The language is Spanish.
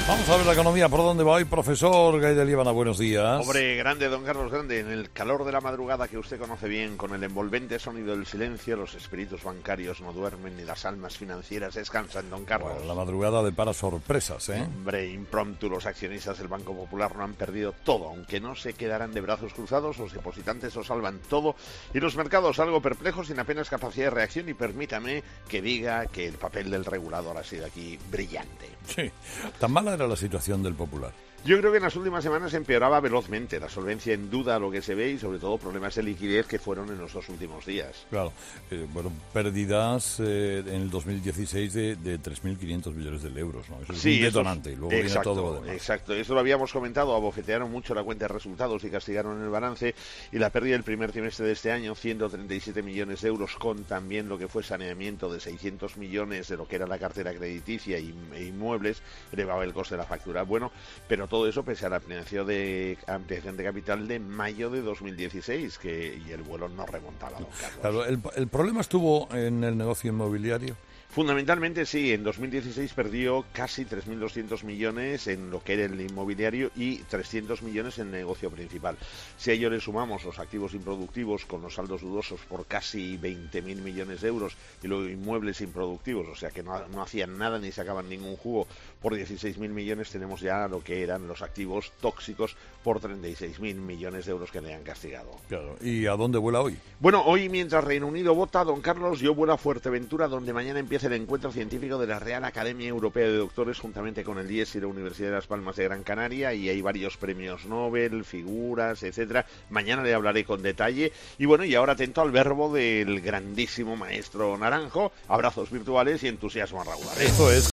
Vamos a ver la economía, ¿por dónde va hoy? Profesor Gay de Líbana, buenos días. Hombre, grande, don Carlos, grande. En el calor de la madrugada que usted conoce bien, con el envolvente sonido del silencio, los espíritus bancarios no duermen ni las almas financieras descansan, don Carlos. Bueno, la madrugada depara sorpresas, ¿eh? Hombre, impromptu, los accionistas del Banco Popular no han perdido todo, aunque no se quedarán de brazos cruzados, los depositantes lo salvan todo y los mercados algo perplejos, sin apenas capacidad de reacción, y permítame que diga que el papel del regulador ha sido aquí brillante. Sí, tan mala era la situación del Popular. Yo creo que en las últimas semanas empeoraba velozmente, la solvencia en duda lo que se ve y sobre todo problemas de liquidez que fueron en los dos últimos días. Claro, bueno, pérdidas en el 2016 de 3.500 millones de euros, ¿no? Eso es un detonante, y luego viene todo lo demás. Exacto, eso lo habíamos comentado, abofetearon mucho la cuenta de resultados y castigaron el balance, y la pérdida del primer trimestre de este año, 137 millones de euros, con también lo que fue saneamiento de 600 millones de lo que era la cartera crediticia e inmuebles, elevaba el coste de la factura. Bueno, pero todo eso pese a la ampliación de capital de mayo de 2016, y el vuelo no remontaba, don Carlos. Claro, el problema estuvo en el negocio inmobiliario. Fundamentalmente sí, en 2016 perdió casi 3.200 millones en lo que era el inmobiliario y 300 millones en el negocio principal. Si a ello le sumamos los activos improductivos con los saldos dudosos por casi 20.000 millones de euros y los inmuebles improductivos, o sea que no hacían nada ni sacaban ningún jugo, por 16.000 millones, tenemos ya lo que eran los activos tóxicos por 36.000 millones de euros que le han castigado. Claro, ¿y a dónde vuela hoy? Bueno, hoy mientras Reino Unido vota, don Carlos, yo vuelo a Fuerteventura, donde mañana empieza el encuentro científico de la Real Academia Europea de Doctores, juntamente con el IES y la Universidad de Las Palmas de Gran Canaria, y hay varios premios Nobel, figuras, etcétera. Mañana le hablaré con detalle. Y bueno, y ahora atento al verbo del grandísimo maestro Naranjo, abrazos virtuales y entusiasmo a raudales. Esto es